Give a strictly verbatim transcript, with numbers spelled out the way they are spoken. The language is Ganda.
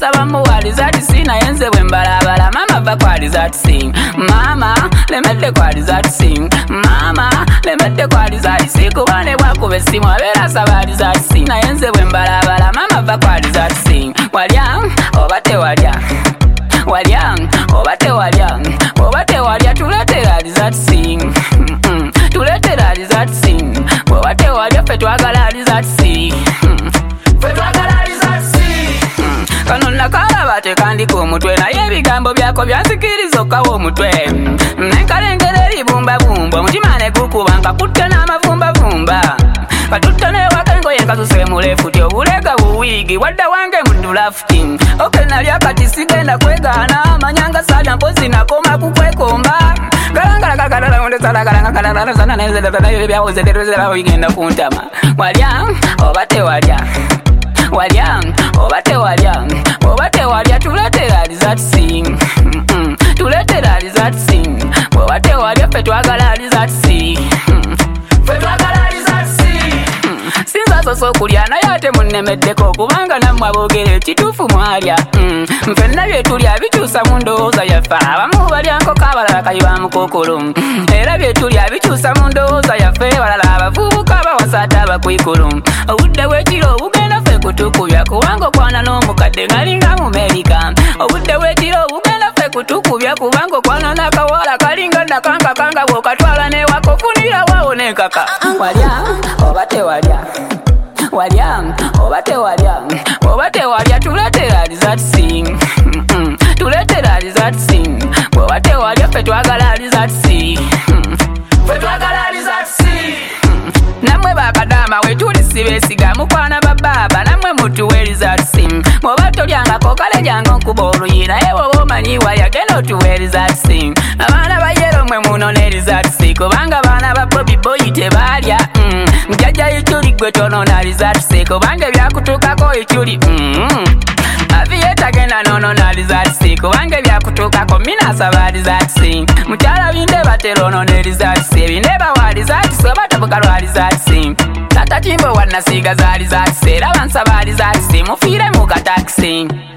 saba muwaliza tisina yenze bwembalabala mama bakwaliza tising mama lemedde kwaliza tising mama lemedde kwaliza tisiko bane bwakube simu abera sabaliza tisina yenze bwembalabala mama bakwaliza tising walya obate walya walya obate walya obate walya tuletera alizat sing tuletera alizat sing obate walya fe twagala alizat sing fe twagala alizat sing kanonna kala bate kandi ku mutwe naye ebigambo byako byansikiriza okawo omutwe nenkalengera eribumba bumba omutima ne gukubanga kutte n'amavumba vumba katutta newakengoye nkasuse mulefu ti obulega buwigi wadda wange mudulafuti oke nalya kati sigenda kwegaana amanyanga salya mpozi nakoma kukwekomba bigenda kuntama walya obate walya walya obate walya obate walya tuletera alizat sing tuletera alizat sing obate walya fe twagala alizat sing fe twagala alizat sing sinza soso kulya naye ate munnemeddeko kubanga nammwe aboogera ekituufu mwalya nfenna byetulya bikyusa mu ndowooza yaffe abamu balyankoko abalala kayiba mukokolo era byetulya bikyusa mu ndowooza yaffe balala abavubuka bawasa ate abakwikulu obudde bwekiro obugenda ffe kutukubya kubanga okwana n'omukadde ngalinga mu Amerika obudde bwekiro obugenda ffe kutukubya kubanga okwana n'akawala kalinga nakankakanga bw'okatwala n'ewaka ofunira waawo n'enkaka walya obate walya walya obate walya obate walya tuletera alizat sing tuletera alizat sing obate walya fe twagala alizat sing fe twagala alizat sing namwe bakadama wetuli sibesiga mukwana bababa namwe mutuwe alizat sing bwoba tolyangako kale jangu nkuba oluyi naye bwoba omanyiwa yagenda otuwe alizat sing abaana bayero mwe munona alizat sing kubanga baana ba Bobby Boy tebalya mjajja ichuli gwe tonona alizat sing kubanga byakutukako ichuli aviyeta genda nonona alizat sing kubanga byakutukako mina saba alizat sing mukyala binde bateronona alizat sing bindeba wa alizat sing batabuka lwa alizat sing tata chimbo wanasiga za alizat sing era bansaba alizat sing mufiire mu kataxi